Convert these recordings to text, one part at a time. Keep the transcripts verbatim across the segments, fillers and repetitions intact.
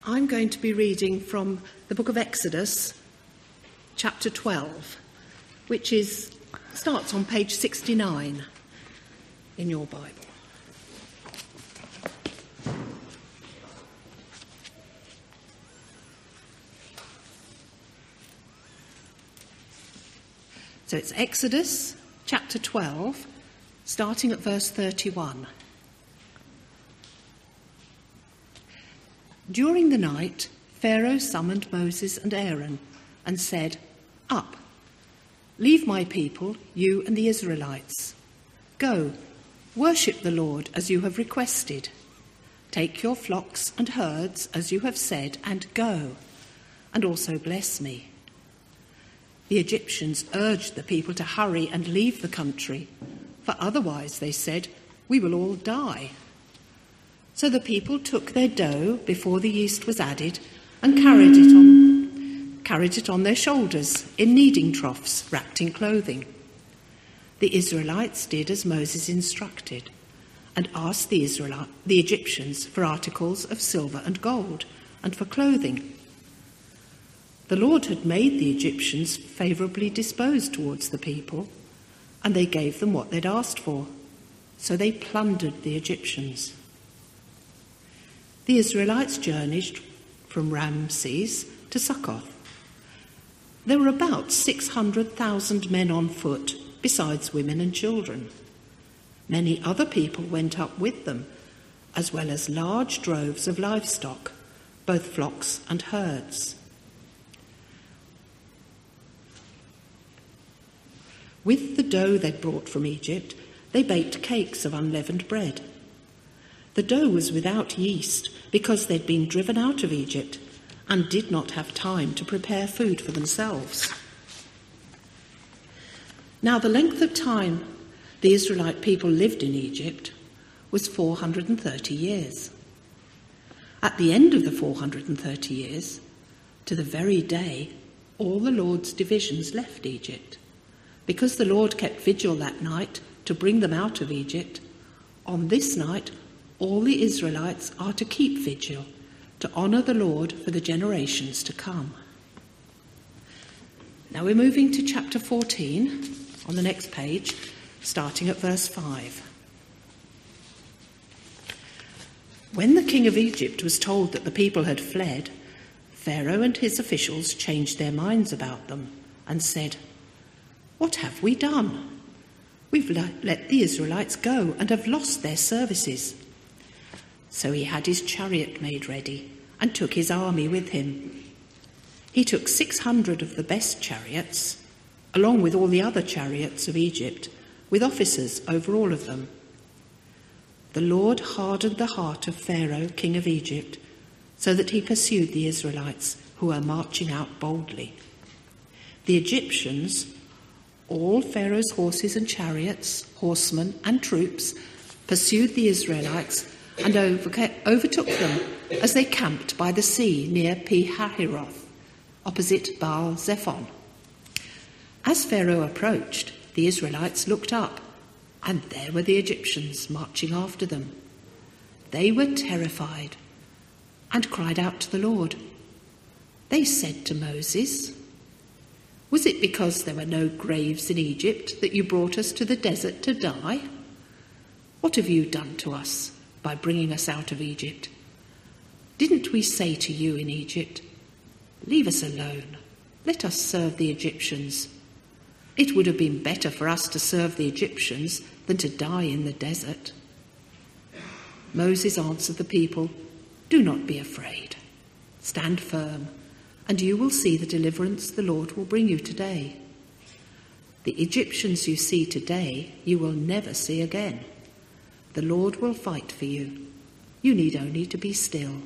I'm going to be reading from the book of Exodus, chapter twelve, which is starts on page sixty-nine in your Bible. So it's Exodus chapter twelve, starting at verse thirty-one. During the night, Pharaoh summoned Moses and Aaron and said, "Up, leave my people, you and the Israelites. Go, worship the Lord as you have requested. Take your flocks and herds as you have said, and go, and also bless me." The Egyptians urged the people to hurry and leave the country, for otherwise, they said, "we will all die." So the people took their dough before the yeast was added and carried it on, carried it on their shoulders in kneading troughs wrapped in clothing. The Israelites did as Moses instructed and asked the, Israel, the Egyptians for articles of silver and gold and for clothing. The Lord had made the Egyptians favourably disposed towards the people, and they gave them what they'd asked for, so they plundered the Egyptians. The Israelites journeyed from Ramses to Succoth. There were about six hundred thousand men on foot, besides women and children. Many other people went up with them, as well as large droves of livestock, both flocks and herds. With the dough they'd brought from Egypt, they baked cakes of unleavened bread. The dough was without yeast because they'd been driven out of Egypt and did not have time to prepare food for themselves. Now, the length of time the Israelite people lived in Egypt was four hundred thirty years. At the end of the four hundred thirty years, to the very day, all the Lord's divisions left Egypt. Because the Lord kept vigil that night to bring them out of Egypt, on this night all the Israelites are to keep vigil, to honour the Lord for the generations to come. Now we're moving to chapter fourteen on the next page, starting at verse five. When the king of Egypt was told that the people had fled, Pharaoh and his officials changed their minds about them and said, "What have we done? We've let the Israelites go and have lost their services." So he had his chariot made ready and took his army with him. He took six hundred of the best chariots, along with all the other chariots of Egypt, with officers over all of them. The Lord hardened the heart of Pharaoh, king of Egypt, so that he pursued the Israelites, who were marching out boldly. The Egyptians, all Pharaoh's horses and chariots, horsemen and troops, pursued the Israelites and overtook them as they camped by the sea near Pi-hahiroth, opposite Baal-zephon. As Pharaoh approached, the Israelites looked up, and there were the Egyptians marching after them. They were terrified and cried out to the Lord. They said to Moses, "Was it because there were no graves in Egypt that you brought us to the desert to die? What have you done to us by bringing us out of Egypt? Didn't we say to you in Egypt, 'Leave us alone, let us serve the Egyptians'? It would have been better for us to serve the Egyptians than to die in the desert." Moses answered the people, "Do not be afraid. Stand firm, and you will see the deliverance the Lord will bring you today. The Egyptians you see today, you will never see again. The Lord will fight for you. You need only to be still."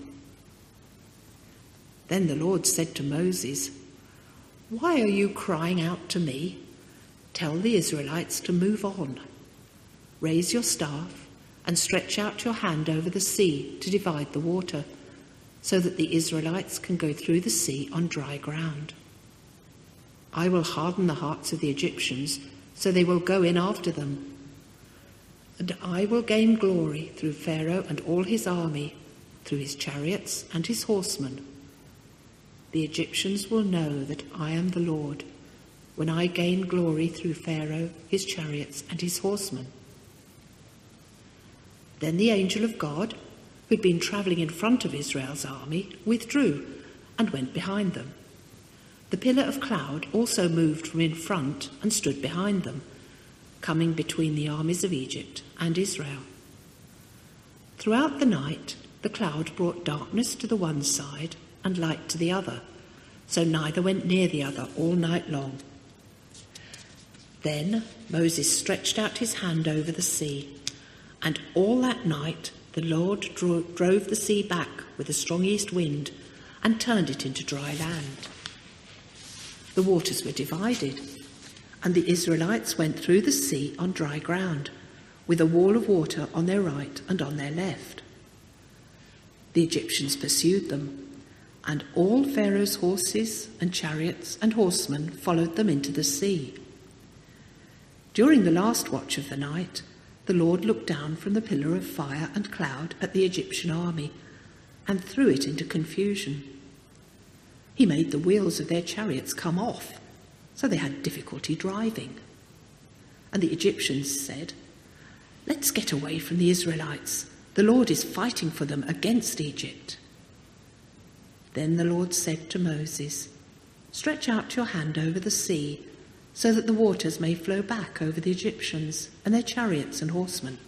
Then the Lord said to Moses, "Why are you crying out to me? Tell the Israelites to move on. Raise your staff and stretch out your hand over the sea to divide the water, so that the Israelites can go through the sea on dry ground. I will harden the hearts of the Egyptians, so they will go in after them. And I will gain glory through Pharaoh and all his army, through his chariots and his horsemen. The Egyptians will know that I am the Lord, when I gain glory through Pharaoh, his chariots and his horsemen." Then the angel of God, who had been travelling in front of Israel's army, withdrew and went behind them. The pillar of cloud also moved from in front and stood behind them, coming between the armies of Egypt and Israel. Throughout the night, the cloud brought darkness to the one side and light to the other, so neither went near the other all night long. Then Moses stretched out his hand over the sea, and all that night the Lord dro- drove the sea back with a strong east wind and turned it into dry land. The waters were divided, and the Israelites went through the sea on dry ground, with a wall of water on their right and on their left. The Egyptians pursued them, and all Pharaoh's horses and chariots and horsemen followed them into the sea. During the last watch of the night, the Lord looked down from the pillar of fire and cloud at the Egyptian army and threw it into confusion. He made the wheels of their chariots come off, so they had difficulty driving. And the Egyptians said, "Let's get away from the Israelites. The Lord is fighting for them against Egypt." Then the Lord said to Moses, "Stretch out your hand over the sea, so that the waters may flow back over the Egyptians and their chariots and horsemen."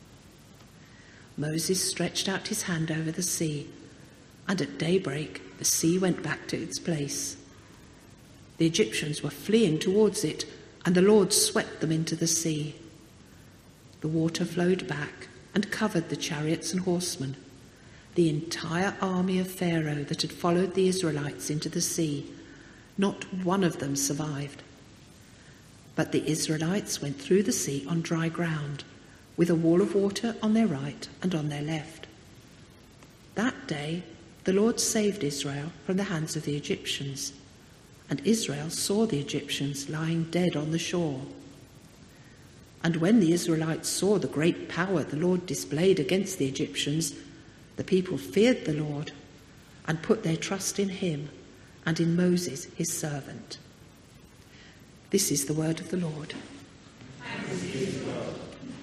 Moses stretched out his hand over the sea, and at daybreak the sea went back to its place. The Egyptians were fleeing towards it, and the Lord swept them into the sea. The water flowed back and covered the chariots and horsemen, the entire army of Pharaoh that had followed the Israelites into the sea. Not one of them survived. But the Israelites went through the sea on dry ground, with a wall of water on their right and on their left. That day the Lord saved Israel from the hands of the Egyptians, and Israel saw the Egyptians lying dead on the shore. And when the Israelites saw the great power the Lord displayed against the Egyptians, the people feared the Lord and put their trust in him and in Moses his servant. This is the word of the Lord. Thanks be to God.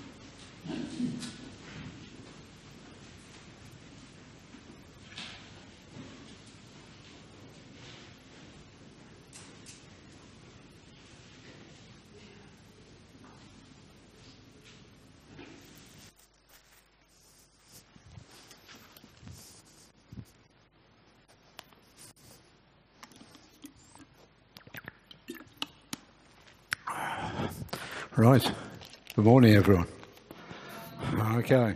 Right. Good morning, everyone. Okay.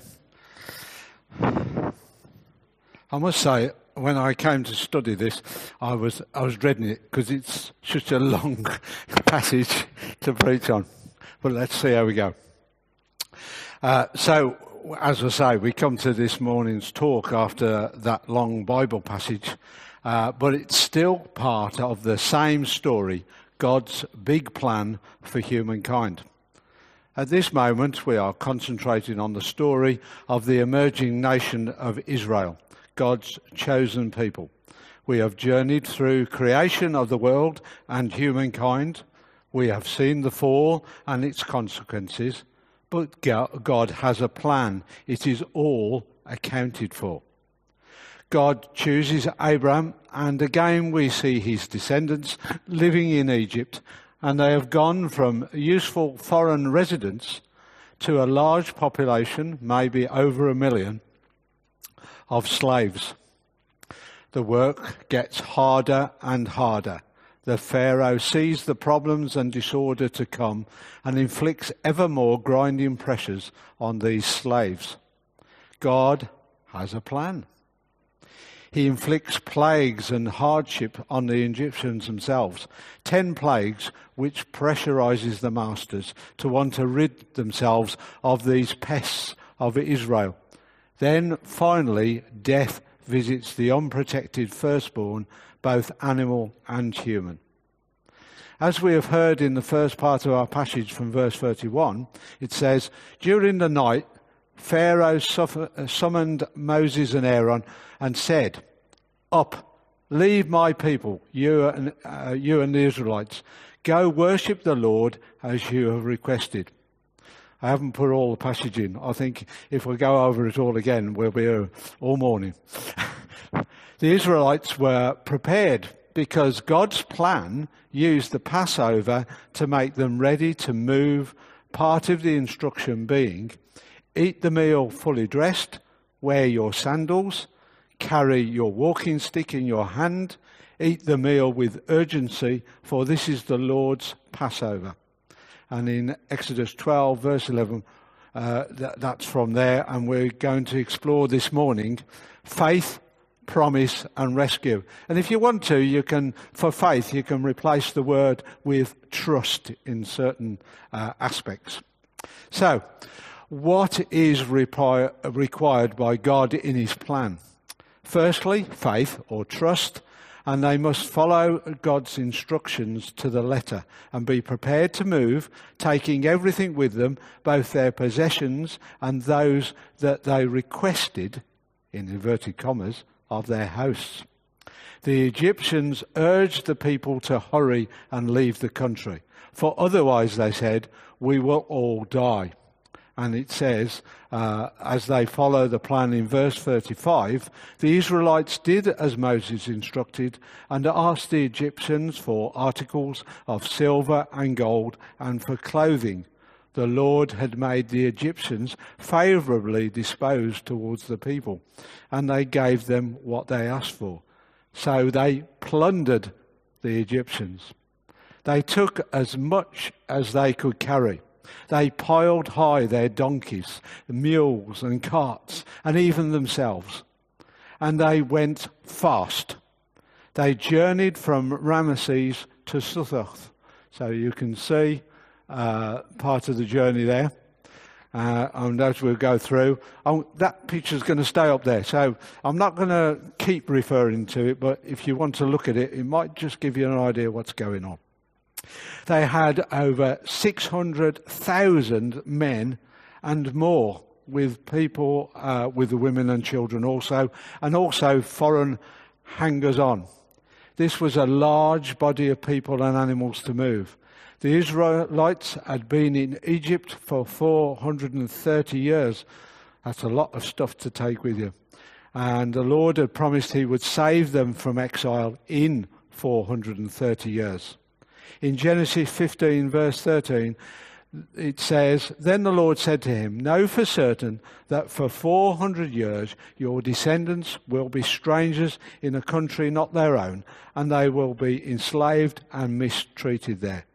I must say, when I came to study this, I was I was dreading it because it's such a long passage to preach on. But let's see how we go. Uh, so, as I say, we come to this morning's talk after that long Bible passage, uh, but it's still part of the same story, God's big plan for humankind. At this moment, we are concentrating on the story of the emerging nation of Israel, God's chosen people. We have journeyed through creation of the world and humankind. We have seen the fall and its consequences, but God has a plan. It is all accounted for. God chooses Abraham, and again we see his descendants living in Egypt, and they have gone from useful foreign residents to a large population, maybe over a million, of slaves. The work gets harder and harder. The Pharaoh sees the problems and disorder to come and inflicts ever more grinding pressures on these slaves. God has a plan. He inflicts plagues and hardship on the Egyptians themselves. Ten plagues which pressurizes the masters to want to rid themselves of these pests of Israel. Then finally death visits the unprotected firstborn, both animal and human. As we have heard in the first part of our passage from verse thirty-one, it says, "During the night Pharaoh summoned Moses and Aaron and said, "Up, leave my people, you and, uh, you and the Israelites. Go worship the Lord as you have requested." I haven't put all the passage in. I think if we go over it all again, we'll be here all morning. The Israelites were prepared because God's plan used the Passover to make them ready to move, part of the instruction being, eat the meal fully dressed, wear your sandals, carry your walking stick in your hand, eat the meal with urgency, for this is the Lord's Passover. And in Exodus twelve, verse eleven, uh, that, that's from there, and we're going to explore this morning faith, promise and rescue. And if you want to, you can, for faith, you can replace the word with trust in certain uh, aspects. So, what is repi- required by God in his plan? Firstly, faith or trust, and they must follow God's instructions to the letter and be prepared to move, taking everything with them, both their possessions and those that they requested, in inverted commas, of their hosts. The Egyptians urged the people to hurry and leave the country, for otherwise, they said, we will all die. And it says, uh, as they follow the plan in verse thirty-five, the Israelites did as Moses instructed and asked the Egyptians for articles of silver and gold and for clothing. The Lord had made the Egyptians favourably disposed towards the people, and they gave them what they asked for. So they plundered the Egyptians. They took as much as they could carry. They piled high their donkeys, mules and carts, and even themselves. And they went fast. They journeyed from Ramesses to Succoth. So you can see uh, part of the journey there. Uh, and as we'll go through, oh, that picture's going to stay up there. So I'm not going to keep referring to it, but if you want to look at it, it might just give you an idea what's going on. They had over six hundred thousand men and more, with people, uh, with the women and children also, and also foreign hangers-on. This was a large body of people and animals to move. The Israelites had been in Egypt for four hundred thirty years. That's a lot of stuff to take with you. And the Lord had promised he would save them from exile in four hundred thirty years. In Genesis fifteen, verse thirteen, it says, "Then the Lord said to him, know for certain that for four hundred years your descendants will be strangers in a country not their own, and they will be enslaved and mistreated there."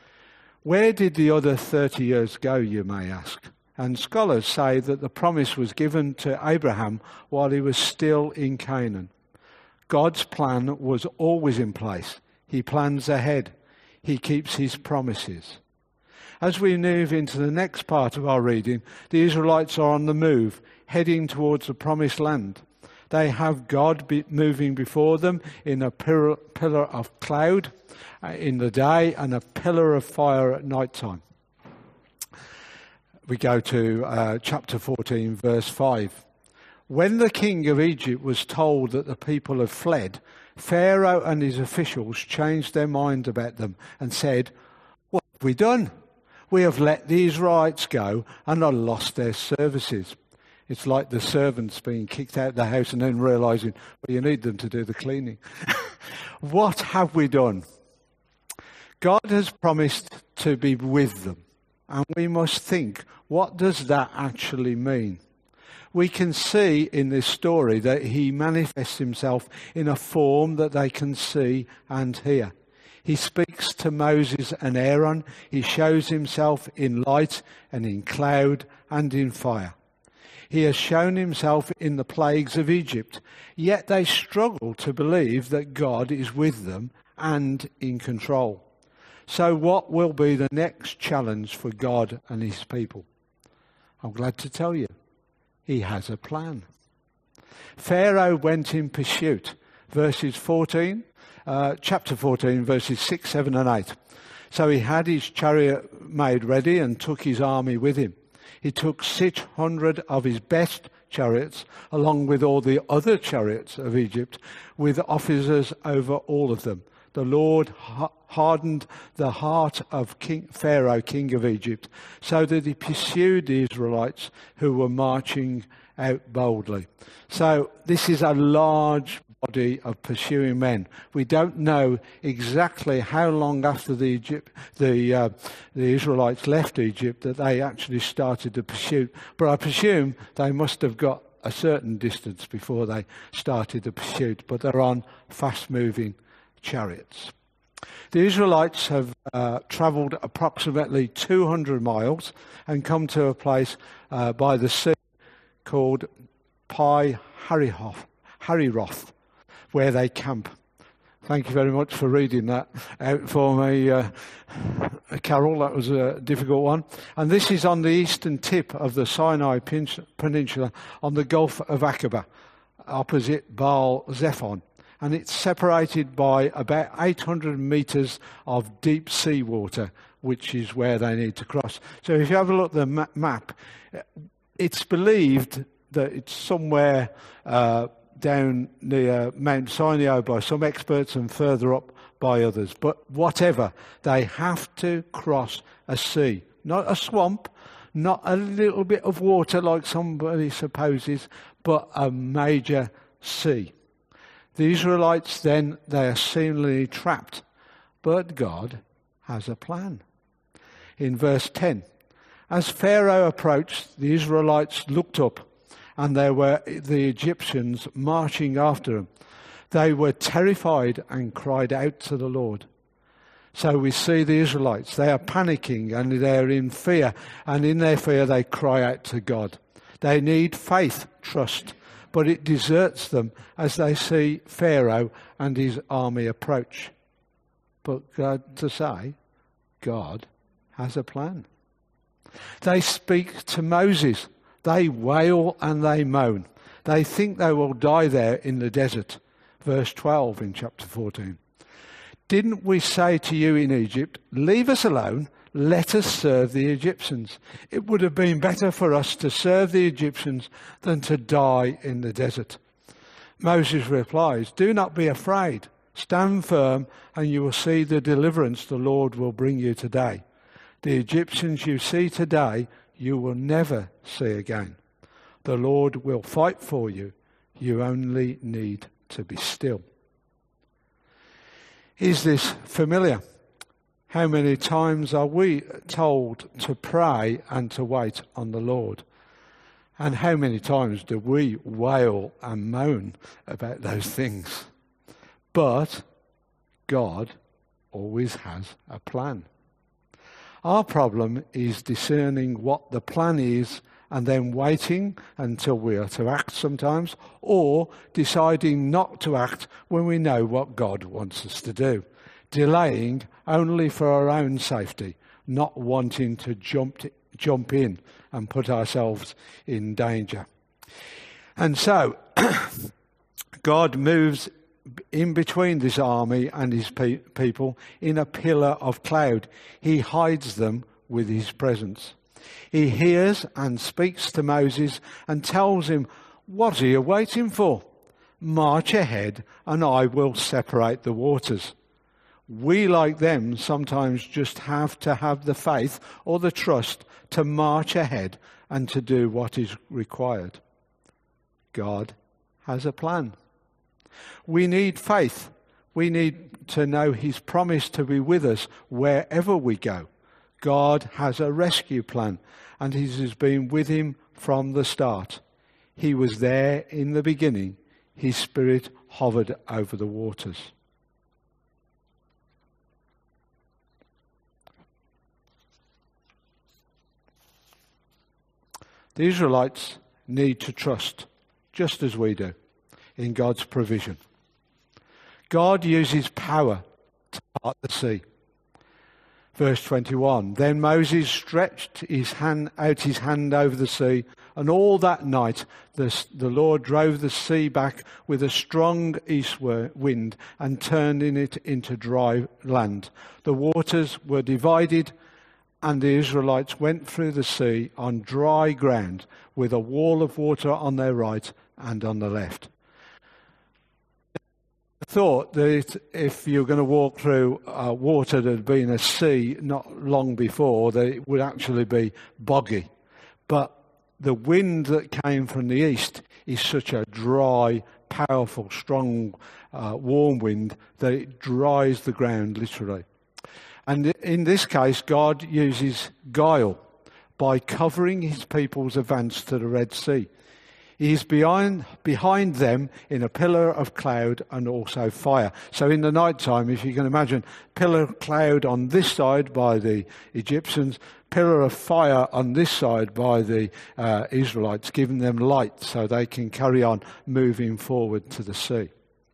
Where did the other thirty years go, you may ask? And scholars say that the promise was given to Abraham while he was still in Canaan. God's plan was always in place. He plans ahead. He keeps his promises. As we move into the next part of our reading, the Israelites are on the move, heading towards the promised land. They have God be moving before them in a pillar, pillar of cloud in the day and a pillar of fire at night time. We go to uh, chapter fourteen, verse five. When the king of Egypt was told that the people had fled, Pharaoh and his officials changed their mind about them and said, "What have we done? We have let the Israelites go and have lost their services." It's like the servants being kicked out of the house and then realising, well, you need them to do the cleaning. What have we done? God has promised to be with them, and we must think, what does that actually mean? We can see in this story that he manifests himself in a form that they can see and hear. He speaks to Moses and Aaron. He shows himself in light and in cloud and in fire. He has shown himself in the plagues of Egypt, yet they struggle to believe that God is with them and in control. So what will be the next challenge for God and his people? I'm glad to tell you. He has a plan. Pharaoh went in pursuit. Verses fourteen, uh, chapter fourteen, verses six, seven and eight. So he had his chariot made ready and took his army with him. He took six hundred of his best chariots, along with all the other chariots of Egypt, with officers over all of them. The Lord hardened the heart of King Pharaoh, king of Egypt, so that he pursued the Israelites who were marching out boldly. So this is a large body of pursuing men. We don't know exactly how long after the Egypt, the uh, the Israelites left Egypt that they actually started the pursuit, but I presume they must have got a certain distance before they started the pursuit, but they're on fast-moving chariots. The Israelites have uh, travelled approximately two hundred miles and come to a place uh, by the sea called Pi Hahiroth, Hahiroth, where they camp. Thank you very much for reading that out for me, uh, Carol. That was a difficult one. And this is on the eastern tip of the Sinai Peninsula on the Gulf of Aqaba, opposite Baal Zephon. And it's separated by about eight hundred metres of deep sea water, which is where they need to cross. So if you have a look at the ma- map, it's believed that it's somewhere uh, down near Mount Sinai by some experts and further up by others. But whatever, they have to cross a sea, not a swamp, not a little bit of water like somebody supposes, but a major sea. The Israelites then, they are seemingly trapped, but God has a plan. In verse ten, as Pharaoh approached, the Israelites looked up, and there were the Egyptians marching after them. They were terrified and cried out to the Lord. So we see the Israelites, they are panicking and they're in fear, and in their fear they cry out to God. They need faith, trust, but it deserts them as they see Pharaoh and his army approach. But God to say, God has a plan. They speak to Moses. They wail and they moan. They think they will die there in the desert. Verse twelve in chapter fourteen. Didn't we say to you in Egypt, leave us alone, let us serve the Egyptians? It would have been better for us to serve the Egyptians than to die in the desert. Moses replies, do not be afraid. Stand firm and you will see the deliverance the Lord will bring you today. The Egyptians you see today, you will never see again. The Lord will fight for you. You only need to be still. Is this familiar? How many times are we told to pray and to wait on the Lord? And how many times do we wail and moan about those things? But God always has a plan. Our problem is discerning what the plan is and then waiting until we are to act sometimes, or deciding not to act when we know what God wants us to do. Delaying only for our own safety, not wanting to jump jump in and put ourselves in danger. And so, God moves in between this army and his pe- people in a pillar of cloud. He hides them with his presence. He hears and speaks to Moses and tells him, what are you waiting for? March ahead and I will separate the waters. We, like them, sometimes just have to have the faith or the trust to march ahead and to do what is required. God has a plan. We need faith. We need to know his promise to be with us wherever we go. God has a rescue plan, and he has been with him from the start. He was there in the beginning. His spirit hovered over the waters. The Israelites need to trust, just as we do, in God's provision. God uses power to part the sea. Verse twenty-one, then Moses stretched his hand out his hand over the sea, and all that night the, the Lord drove the sea back with a strong east wind and turned in it into dry land. The waters were divided and the Israelites went through the sea on dry ground with a wall of water on their right and on the left. I thought that if you're going to walk through uh, water that had been a sea not long before, that it would actually be boggy. But the wind that came from the east is such a dry, powerful, strong, uh, warm wind that it dries the ground literally. And in this case, God uses guile by covering his people's advance to the Red Sea. He is behind, behind them in a pillar of cloud and also fire. So in the night time, if you can imagine, pillar of cloud on this side by the Egyptians, pillar of fire on this side by the uh, Israelites, giving them light so they can carry on moving forward to the sea.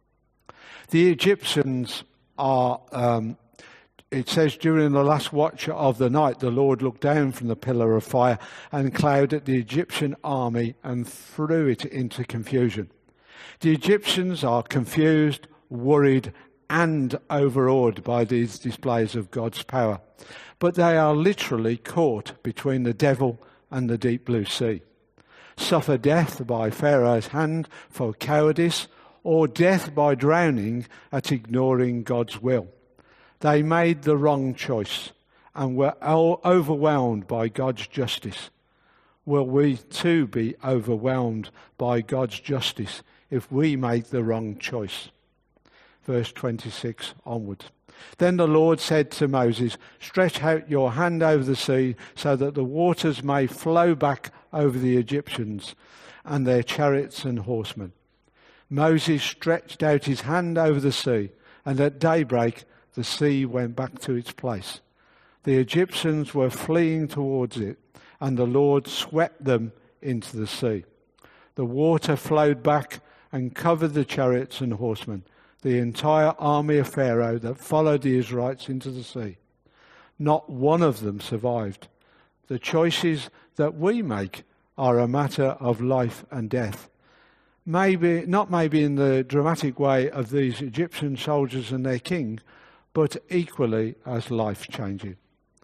The Egyptians are... Um, It says, during the last watch of the night, the Lord looked down from the pillar of fire and cloud at the Egyptian army and threw it into confusion. The Egyptians are confused, worried, and overawed by these displays of God's power. But they are literally caught between the devil and the deep blue sea. Suffer death by Pharaoh's hand for cowardice, or death by drowning at ignoring God's will. They made the wrong choice and were overwhelmed by God's justice. Will we too be overwhelmed by God's justice if we make the wrong choice? Verse twenty-six onwards. Then the Lord said to Moses, "Stretch out your hand over the sea so that the waters may flow back over the Egyptians and their chariots and horsemen." Moses stretched out his hand over the sea, and at daybreak the sea went back to its place. The Egyptians were fleeing towards it, and the Lord swept them into the sea. The water flowed back and covered the chariots and horsemen, the entire army of Pharaoh that followed the Israelites into the sea. Not one of them survived. The choices that we make are a matter of life and death. Maybe, not maybe in the dramatic way of these Egyptian soldiers and their king, but equally as life-changing.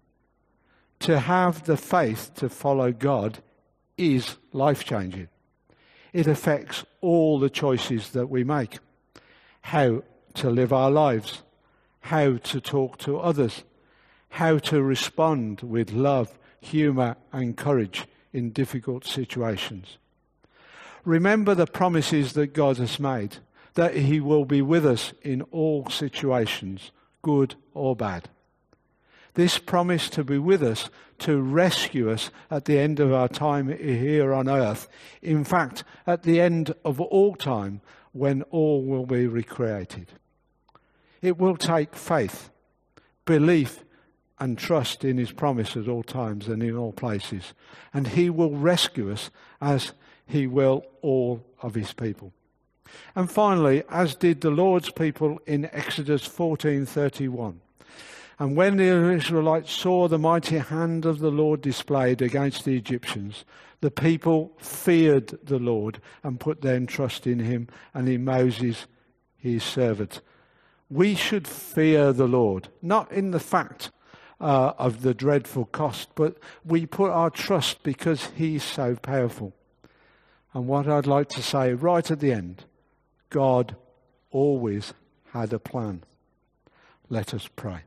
To have the faith to follow God is life-changing. It affects all the choices that we make. How to live our lives, how to talk to others, how to respond with love, humour and courage in difficult situations. Remember the promises that God has made, that he will be with us in all situations, good or bad. This promise to be with us, to rescue us at the end of our time here on earth, in fact, at the end of all time, when all will be recreated. It will take faith, belief, and trust in his promise at all times and in all places. And he will rescue us as he will all of his people. And finally, as did the Lord's people in Exodus fourteen thirty-one. And when the Israelites saw the mighty hand of the Lord displayed against the Egyptians, the people feared the Lord and put their trust in him and in Moses, his servant. We should fear the Lord, not in the fact uh, of the dreadful cost, but we put our trust because he's so powerful. And what I'd like to say right at the end, God always had a plan. Let us pray.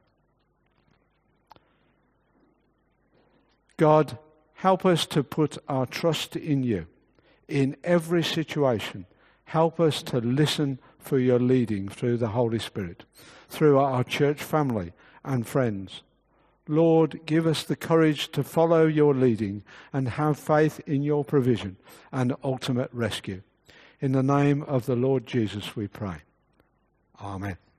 God, help us to put our trust in you in every situation. Help us to listen for your leading through the Holy Spirit, through our church family and friends. Lord, give us the courage to follow your leading and have faith in your provision and ultimate rescue. In the name of the Lord Jesus we pray. Amen.